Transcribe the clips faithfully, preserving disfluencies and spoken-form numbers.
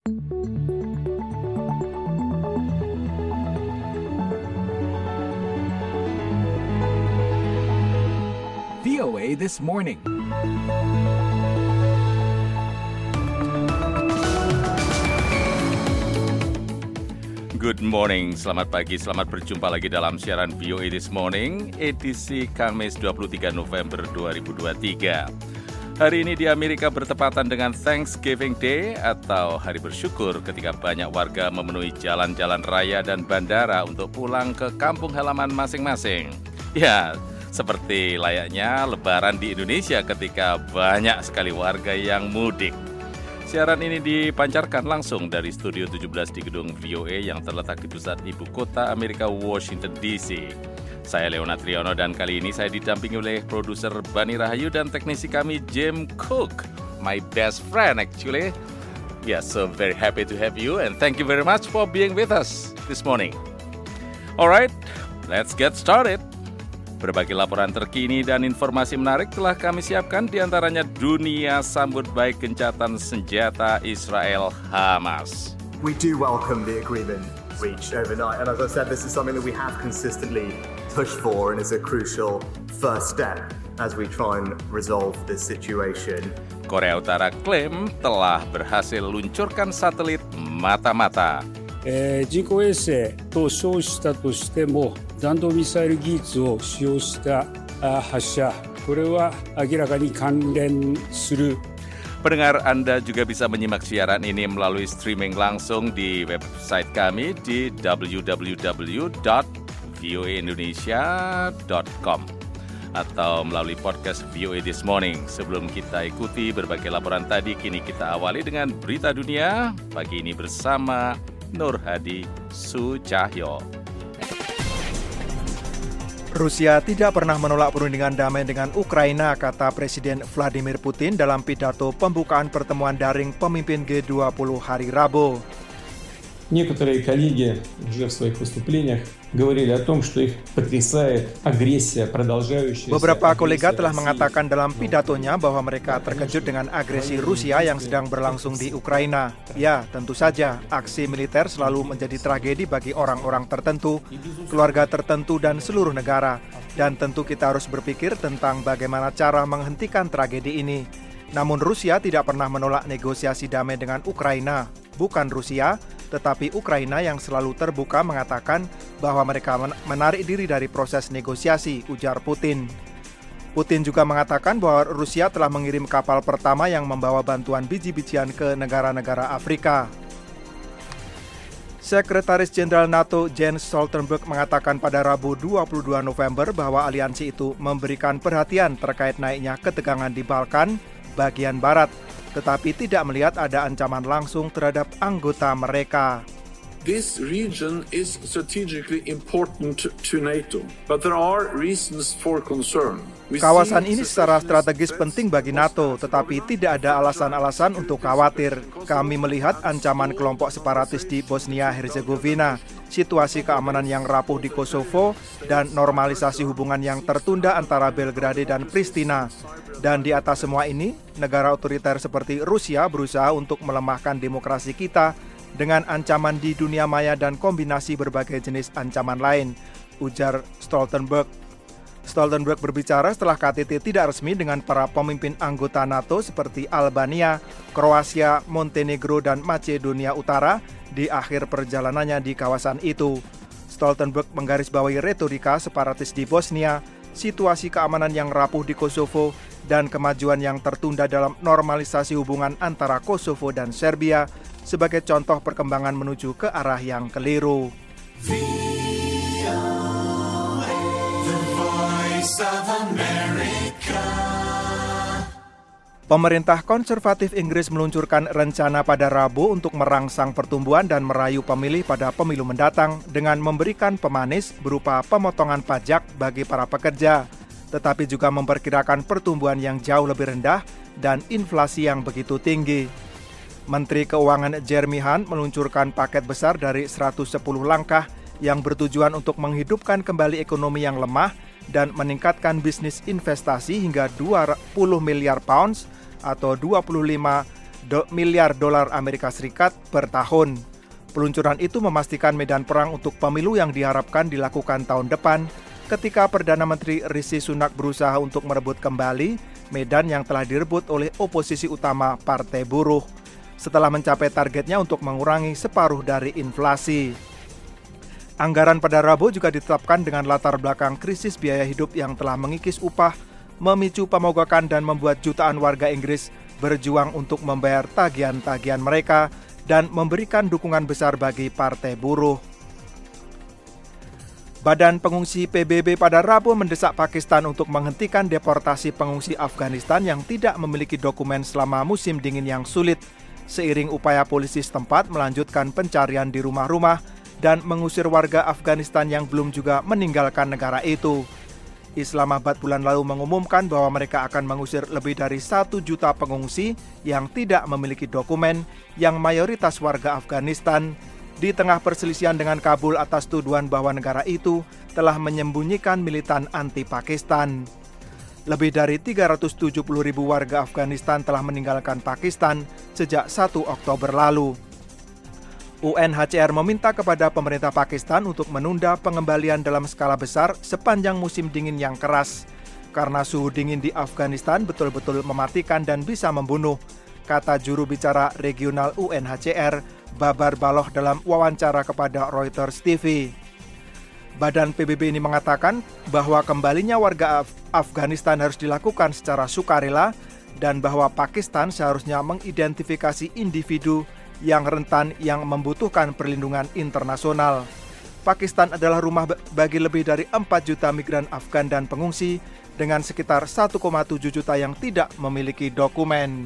V O A This Morning. Good morning, selamat pagi, selamat berjumpa lagi dalam siaran V O A This Morning, edisi Kamis dua puluh tiga November dua ribu dua puluh tiga. Hari ini di Amerika bertepatan dengan Thanksgiving Day atau Hari Bersyukur ketika banyak warga memenuhi jalan-jalan raya dan bandara untuk pulang ke kampung halaman masing-masing. Ya, seperti layaknya Lebaran di Indonesia ketika banyak sekali warga yang mudik. Siaran ini dipancarkan langsung dari Studio tujuh belas di gedung V O A yang terletak di pusat ibu kota Amerika, Washington D C. Saya Leona Triyono dan kali ini saya didampingi oleh produser Bani Rahayu dan teknisi kami Jim Cook, my best friend actually. Yes, so very happy to have you and thank you very much for being with us this morning. Alright, let's get started. Berbagai laporan terkini dan informasi menarik telah kami siapkan, diantaranya dunia sambut baik gencatan senjata Israel Hamas. We do welcome the agreement reached overnight, and as I said, this is something that we have consistently pushed for and is a crucial first step as we try and resolve this situation. Korea Utara klaim telah berhasil luncurkan satelit mata-mata. えー、人工衛星と称したとしても弾道ミサイル技術を使用した発射、これは明らかに関連する。 Pendengar, Anda juga bisa menyimak siaran ini melalui streaming langsung di website kami di w w w dot v o a indonesia dot com atau melalui podcast V O A This Morning. Sebelum kita ikuti berbagai laporan tadi, kini kita awali dengan berita dunia pagi ini bersama Nur Hadi Sucahyo. Rusia tidak pernah menolak perundingan damai dengan Ukraina, kata Presiden Vladimir Putin dalam pidato pembukaan pertemuan daring pemimpin G dua puluh hari Rabu. Некоторые коллеги уже в своих выступлениях говорили о том, что их потрясает агрессия, продолжающаяся. Beberapa kolega telah mengatakan dalam pidatonya bahwa mereka terkejut dengan agresi Rusia yang sedang berlangsung di Ukraina. Ya, tentu saja, aksi militer selalu menjadi tragedi bagi orang-orang tertentu, keluarga tertentu, dan seluruh negara. Dan tentu kita harus berpikir tentang bagaimana cara menghentikan tragedi ini. Namun Rusia tidak pernah menolak negosiasi damai dengan Ukraina. Bukan Rusia, tetapi Ukraina yang selalu terbuka mengatakan bahwa mereka menarik diri dari proses negosiasi, ujar Putin. Putin juga mengatakan bahwa Rusia telah mengirim kapal pertama yang membawa bantuan biji-bijian ke negara-negara Afrika. Sekretaris Jenderal NATO Jens Stoltenberg mengatakan pada Rabu dua puluh dua November bahwa aliansi itu memberikan perhatian terkait naiknya ketegangan di Balkan bagian barat, tetapi tidak melihat ada ancaman langsung terhadap anggota mereka. This region is strategically important to NATO, but there are reasons for concern. Kawasan ini secara strategis penting bagi NATO, tetapi tidak ada alasan-alasan untuk khawatir. Kami melihat ancaman kelompok separatis di Bosnia-Herzegovina, situasi keamanan yang rapuh di Kosovo, dan normalisasi hubungan yang tertunda antara Belgrade dan Pristina. Dan di atas semua ini, negara otoriter seperti Rusia berusaha untuk melemahkan demokrasi kita dengan ancaman di dunia maya dan kombinasi berbagai jenis ancaman lain, ujar Stoltenberg. Stoltenberg berbicara setelah K T T tidak resmi dengan para pemimpin anggota NATO seperti Albania, Kroasia, Montenegro, dan Macedonia Utara di akhir perjalanannya di kawasan itu. Stoltenberg menggarisbawahi retorika separatis di Bosnia, situasi keamanan yang rapuh di Kosovo, dan kemajuan yang tertunda dalam normalisasi hubungan antara Kosovo dan Serbia sebagai contoh perkembangan menuju ke arah yang keliru. Pemerintah konservatif Inggris meluncurkan rencana pada Rabu untuk merangsang pertumbuhan dan merayu pemilih pada pemilu mendatang dengan memberikan pemanis berupa pemotongan pajak bagi para pekerja, tetapi juga memperkirakan pertumbuhan yang jauh lebih rendah dan inflasi yang begitu tinggi. Menteri Keuangan Jeremy Hunt meluncurkan paket besar dari seratus sepuluh langkah yang bertujuan untuk menghidupkan kembali ekonomi yang lemah dan meningkatkan bisnis investasi hingga dua puluh miliar pounds atau dua puluh lima miliar dolar Amerika Serikat per tahun. Peluncuran itu memastikan medan perang untuk pemilu yang diharapkan dilakukan tahun depan ketika Perdana Menteri Rishi Sunak berusaha untuk merebut kembali medan yang telah direbut oleh oposisi utama Partai Buruh setelah mencapai targetnya untuk mengurangi separuh dari inflasi. Anggaran pada Rabu juga ditetapkan dengan latar belakang krisis biaya hidup yang telah mengikis upah, memicu pemogokan dan membuat jutaan warga Inggris berjuang untuk membayar tagihan-tagihan mereka dan memberikan dukungan besar bagi Partai Buruh. Badan Pengungsi P B B pada Rabu mendesak Pakistan untuk menghentikan deportasi pengungsi Afghanistan yang tidak memiliki dokumen selama musim dingin yang sulit, seiring upaya polisi setempat melanjutkan pencarian di rumah-rumah dan mengusir warga Afghanistan yang belum juga meninggalkan negara itu. Islamabad bulan lalu mengumumkan bahwa mereka akan mengusir lebih dari satu juta pengungsi yang tidak memiliki dokumen, yang mayoritas warga Afghanistan, di tengah perselisihan dengan Kabul atas tuduhan bahwa negara itu telah menyembunyikan militan anti-Pakistan. Lebih dari tiga ratus tujuh puluh ribu warga Afghanistan telah meninggalkan Pakistan sejak satu Oktober lalu. U N H C R meminta kepada pemerintah Pakistan untuk menunda pengembalian dalam skala besar sepanjang musim dingin yang keras, karena suhu dingin di Afghanistan betul-betul mematikan dan bisa membunuh, kata juru bicara regional U N H C R, Babar Baloh dalam wawancara kepada Reuters T V. Badan P B B ini mengatakan bahwa kembalinya warga Af- Afghanistan harus dilakukan secara sukarela dan bahwa Pakistan seharusnya mengidentifikasi individu yang rentan yang membutuhkan perlindungan internasional. Pakistan adalah rumah bagi lebih dari empat juta migran Afgan dan pengungsi dengan sekitar satu koma tujuh juta yang tidak memiliki dokumen.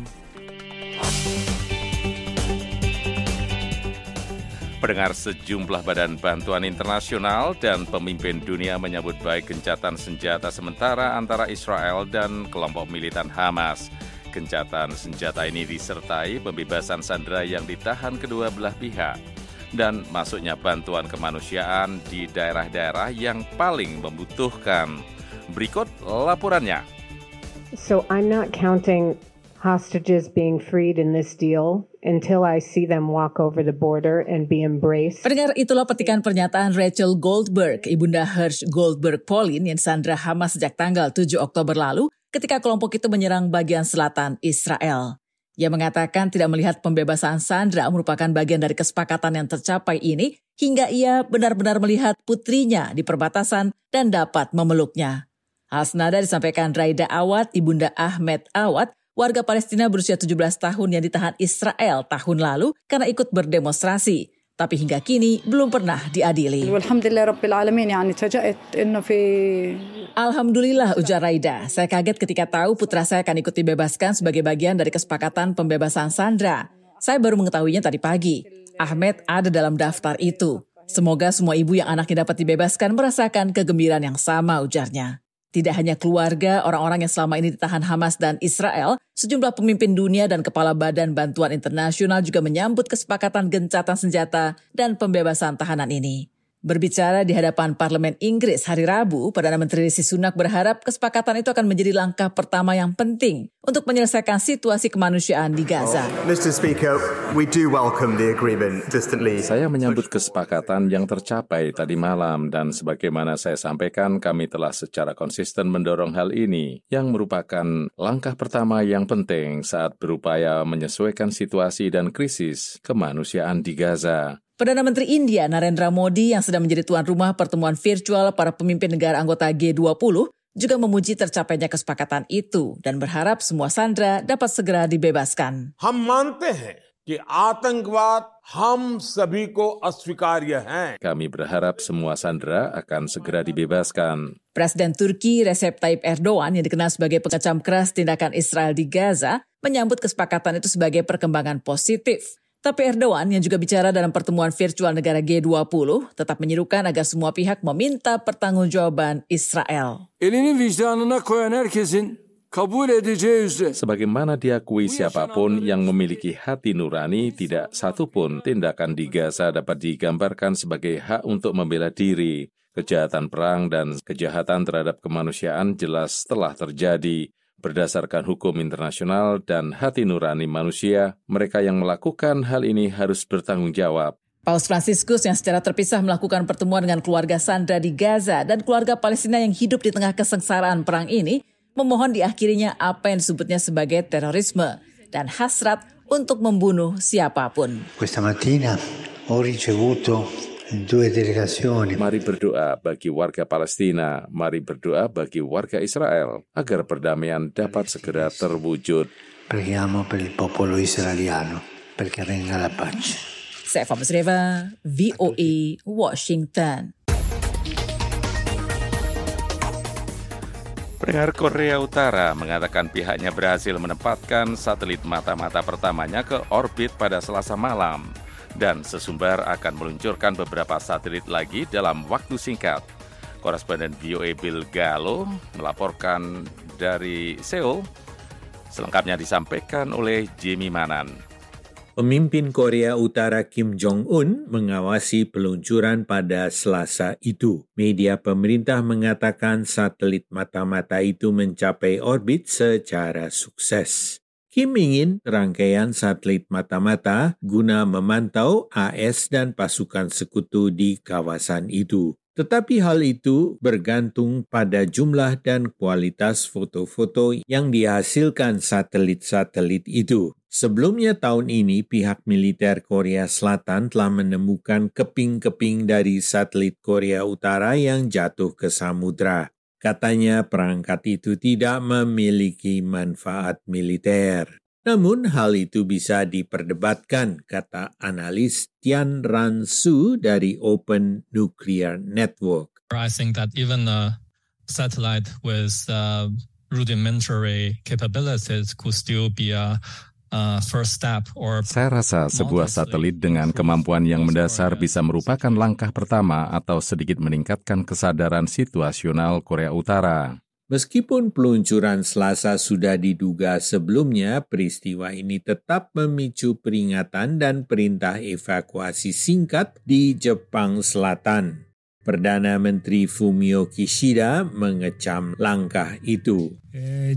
Pendengar, sejumlah badan bantuan internasional dan pemimpin dunia menyambut baik gencatan senjata sementara antara Israel dan kelompok militan Hamas. Gencatan senjata ini disertai pembebasan sandera yang ditahan kedua belah pihak dan masuknya bantuan kemanusiaan di daerah-daerah yang paling membutuhkan. Berikut laporannya. So I'm not counting hostages being freed in this deal until I see them walk over the border and be embraced. Pendengar, itulah petikan pernyataan Rachel Goldberg, ibunda Hersh Goldberg Pauline yang disandra Hamas sejak tanggal tujuh Oktober lalu ketika kelompok itu menyerang bagian selatan Israel. Ia mengatakan tidak melihat pembebasan sandera merupakan bagian dari kesepakatan yang tercapai ini hingga ia benar-benar melihat putrinya di perbatasan dan dapat memeluknya. Hal senada disampaikan Raida Awad, ibunda Ahmed Awad, warga Palestina berusia tujuh belas tahun yang ditahan Israel tahun lalu karena ikut berdemonstrasi, tapi hingga kini belum pernah diadili. Alhamdulillah, ujar Raida, saya kaget ketika tahu putra saya akan ikut dibebaskan sebagai bagian dari kesepakatan pembebasan sandera. Saya baru mengetahuinya tadi pagi. Ahmed ada dalam daftar itu. Semoga semua ibu yang anaknya dapat dibebaskan merasakan kegembiraan yang sama, ujarnya. Tidak hanya keluarga orang-orang yang selama ini ditahan Hamas dan Israel, sejumlah pemimpin dunia dan kepala badan bantuan internasional juga menyambut kesepakatan gencatan senjata dan pembebasan tahanan ini. Berbicara di hadapan Parlemen Inggris hari Rabu, Perdana Menteri Rishi Sunak berharap kesepakatan itu akan menjadi langkah pertama yang penting untuk menyelesaikan situasi kemanusiaan di Gaza. Mister Speaker, we do welcome the agreement consistently. Saya menyambut kesepakatan yang tercapai tadi malam dan sebagaimana saya sampaikan, kami telah secara konsisten mendorong hal ini yang merupakan langkah pertama yang penting saat berupaya menyesuaikan situasi dan krisis kemanusiaan di Gaza. Perdana Menteri India Narendra Modi yang sedang menjadi tuan rumah pertemuan virtual para pemimpin negara anggota G dua puluh juga memuji tercapainya kesepakatan itu dan berharap semua sandera dapat segera dibebaskan. Hum mante hain ki atangwad hum sabhi ko aswikarya hai. Kami berharap semua sandera akan segera dibebaskan. Presiden Turki Recep Tayyip Erdogan yang dikenal sebagai pengecam keras tindakan Israel di Gaza menyambut kesepakatan itu sebagai perkembangan positif. Tapi Erdogan yang juga bicara dalam pertemuan virtual negara G dua puluh tetap menyerukan agar semua pihak meminta pertanggungjawaban Israel. Elini vicdanına koyan herkesin kabul edeceği üzere. Sebagaimana diakui siapapun yang memiliki hati nurani, tidak satupun tindakan di Gaza dapat digambarkan sebagai hak untuk membela diri. Kejahatan perang dan kejahatan terhadap kemanusiaan jelas telah terjadi. Berdasarkan hukum internasional dan hati nurani manusia, mereka yang melakukan hal ini harus bertanggung jawab. Paus Fransiskus yang secara terpisah melakukan pertemuan dengan keluarga Sandra di Gaza dan keluarga Palestina yang hidup di tengah kesengsaraan perang ini, memohon diakhirinya apa yang disebutnya sebagai terorisme dan hasrat untuk membunuh siapapun. Questa mattina ho ricevuto due delegazioni. Mari berdoa bagi warga Palestina, mari berdoa bagi warga Israel agar perdamaian dapat segera terwujud. Preghiamo per il popolo israeliano perché regna la pace. Saya Fama Sreva, V O A, Washington. Pendengar, Korea Utara mengatakan pihaknya berhasil menempatkan satelit mata-mata pertamanya ke orbit pada Selasa malam dan sesumbar akan meluncurkan beberapa satelit lagi dalam waktu singkat. Koresponden V O A Bill Gallo melaporkan dari Seoul. Selengkapnya disampaikan oleh Jimmy Manan. Pemimpin Korea Utara Kim Jong-un mengawasi peluncuran pada Selasa itu. Media pemerintah mengatakan satelit mata-mata itu mencapai orbit secara sukses. Kim ingin rangkaian satelit mata-mata guna memantau A S dan pasukan sekutu di kawasan itu. Tetapi hal itu bergantung pada jumlah dan kualitas foto-foto yang dihasilkan satelit-satelit itu. Sebelumnya tahun ini, pihak militer Korea Selatan telah menemukan keping-keping dari satelit Korea Utara yang jatuh ke samudra. Katanya perangkat itu tidak memiliki manfaat militer. Namun hal itu bisa diperdebatkan, kata analis Tian Ran Su dari Open Nuclear Network. I think that even a satellite with uh, rudimentary capabilities could still be a Uh, first step or... Saya rasa sebuah satelit dengan kemampuan yang mendasar bisa merupakan langkah pertama atau sedikit meningkatkan kesadaran situasional Korea Utara. Meskipun peluncuran Selasa sudah diduga sebelumnya, peristiwa ini tetap memicu peringatan dan perintah evakuasi singkat di Jepang Selatan. Perdana Menteri Fumio Kishida mengecam langkah itu. Eh,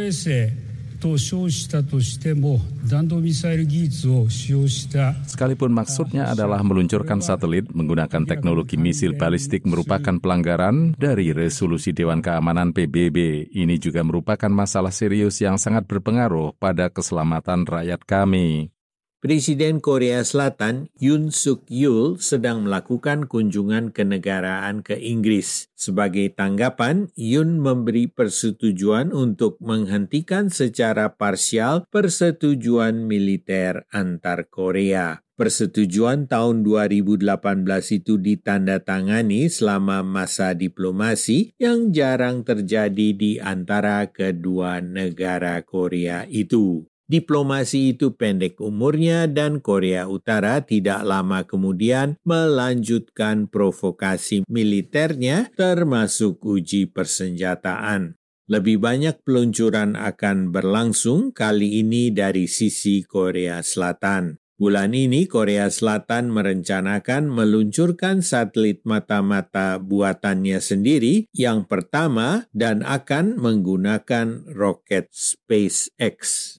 Sekalipun maksudnya adalah meluncurkan satelit menggunakan teknologi misil balistik merupakan pelanggaran dari resolusi Dewan Keamanan P B B. Ini juga merupakan masalah serius yang sangat berpengaruh pada keselamatan rakyat kami. Presiden Korea Selatan Yoon Suk Yeol sedang melakukan kunjungan kenegaraan ke Inggris. Sebagai tanggapan, Yoon memberi persetujuan untuk menghentikan secara parsial persetujuan militer antar Korea. Persetujuan tahun dua ribu delapan belas itu ditandatangani selama masa diplomasi yang jarang terjadi di antara kedua negara Korea itu. Diplomasi itu pendek umurnya dan Korea Utara tidak lama kemudian melanjutkan provokasi militernya termasuk uji persenjataan. Lebih banyak peluncuran akan berlangsung kali ini dari sisi Korea Selatan. Bulan ini Korea Selatan merencanakan meluncurkan satelit mata-mata buatannya sendiri yang pertama dan akan menggunakan roket SpaceX.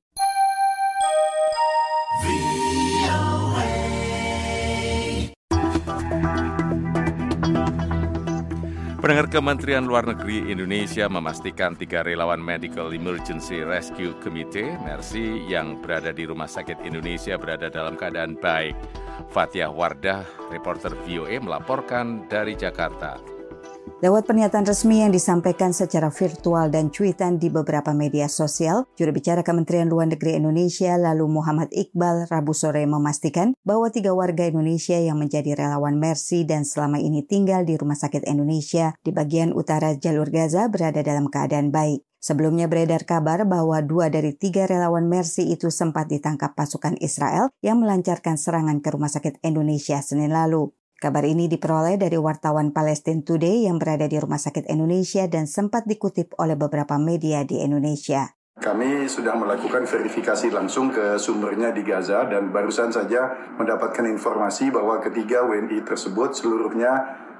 Pendengar, Kementerian Luar Negeri Indonesia memastikan tiga relawan Medical Emergency Rescue Committee (MERSI) yang berada di Rumah Sakit Indonesia berada dalam keadaan baik. Fathia Wardah, reporter V O A melaporkan dari Jakarta. Lewat pernyataan resmi yang disampaikan secara virtual dan cuitan di beberapa media sosial, juru bicara Kementerian Luar Negeri Indonesia lalu Muhammad Iqbal Rabu sore memastikan bahwa tiga warga Indonesia yang menjadi relawan MERSI dan selama ini tinggal di Rumah Sakit Indonesia di bagian utara jalur Gaza berada dalam keadaan baik. Sebelumnya beredar kabar bahwa dua dari tiga relawan MERSI itu sempat ditangkap pasukan Israel yang melancarkan serangan ke Rumah Sakit Indonesia Senin lalu. Kabar ini diperoleh dari wartawan Palestine Today yang berada di Rumah Sakit Indonesia dan sempat dikutip oleh beberapa media di Indonesia. Kami sudah melakukan verifikasi langsung ke sumbernya di Gaza dan barusan saja mendapatkan informasi bahwa ketiga W N I tersebut seluruhnya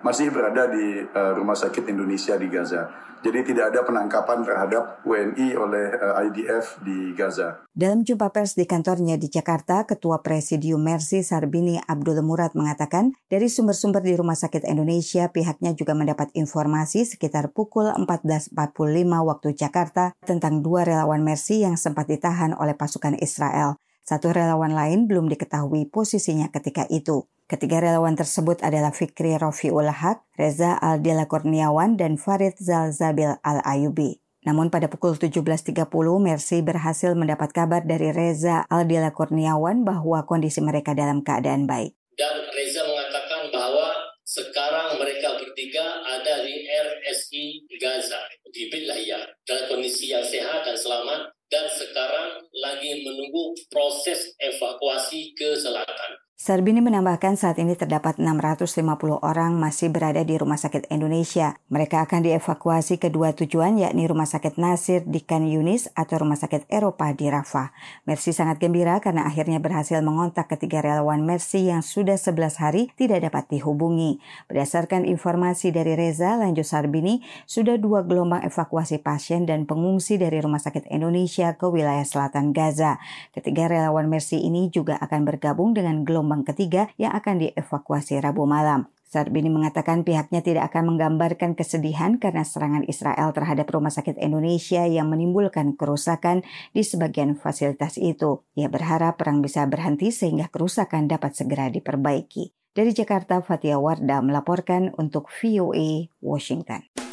masih berada di uh, Rumah Sakit Indonesia di Gaza. Jadi tidak ada penangkapan terhadap W N I oleh uh, I D F di Gaza. Dalam jumpa pers di kantornya di Jakarta, Ketua Presidium Mercy Sarbini Abdul Murad mengatakan, dari sumber-sumber di Rumah Sakit Indonesia, pihaknya juga mendapat informasi sekitar pukul empat belas empat puluh lima waktu Jakarta tentang dua relawan Mercy yang sempat ditahan oleh pasukan Israel. Satu relawan lain belum diketahui posisinya ketika itu. Ketiga relawan tersebut adalah Fikri Rofiul Haq, Reza Aldila Kurniawan, dan Farid Zalzabil Al-Ayubi. Namun pada pukul tujuh belas tiga puluh, Mercy berhasil mendapat kabar dari Reza Aldila Kurniawan bahwa kondisi mereka dalam keadaan baik. Dan Reza mengatakan bahwa sekarang mereka bertiga ada di R S I Gaza, di Bilaya, dalam kondisi yang sehat dan selamat, dan sekarang lagi menunggu proses evakuasi ke selatan. Sarbini menambahkan saat ini terdapat enam ratus lima puluh orang masih berada di Rumah Sakit Indonesia. Mereka akan dievakuasi ke dua tujuan, yakni Rumah Sakit Nasir di Khan Yunis atau Rumah Sakit Eropa di Rafah. Mercy sangat gembira karena akhirnya berhasil mengontak ketiga relawan Mercy yang sudah sebelas hari tidak dapat dihubungi. Berdasarkan informasi dari Reza, lanjut Sarbini, sudah dua gelombang evakuasi pasien dan pengungsi dari Rumah Sakit Indonesia ke wilayah selatan Gaza. Ketiga relawan Mercy ini juga akan bergabung dengan gelombang ketiga yang akan dievakuasi Rabu malam. Sarbini mengatakan pihaknya tidak akan menggambarkan kesedihan karena serangan Israel terhadap Rumah Sakit Indonesia yang menimbulkan kerusakan di sebagian fasilitas itu. Ia berharap perang bisa berhenti sehingga kerusakan dapat segera diperbaiki. Dari Jakarta, Fatia Wardah melaporkan untuk V O A Washington.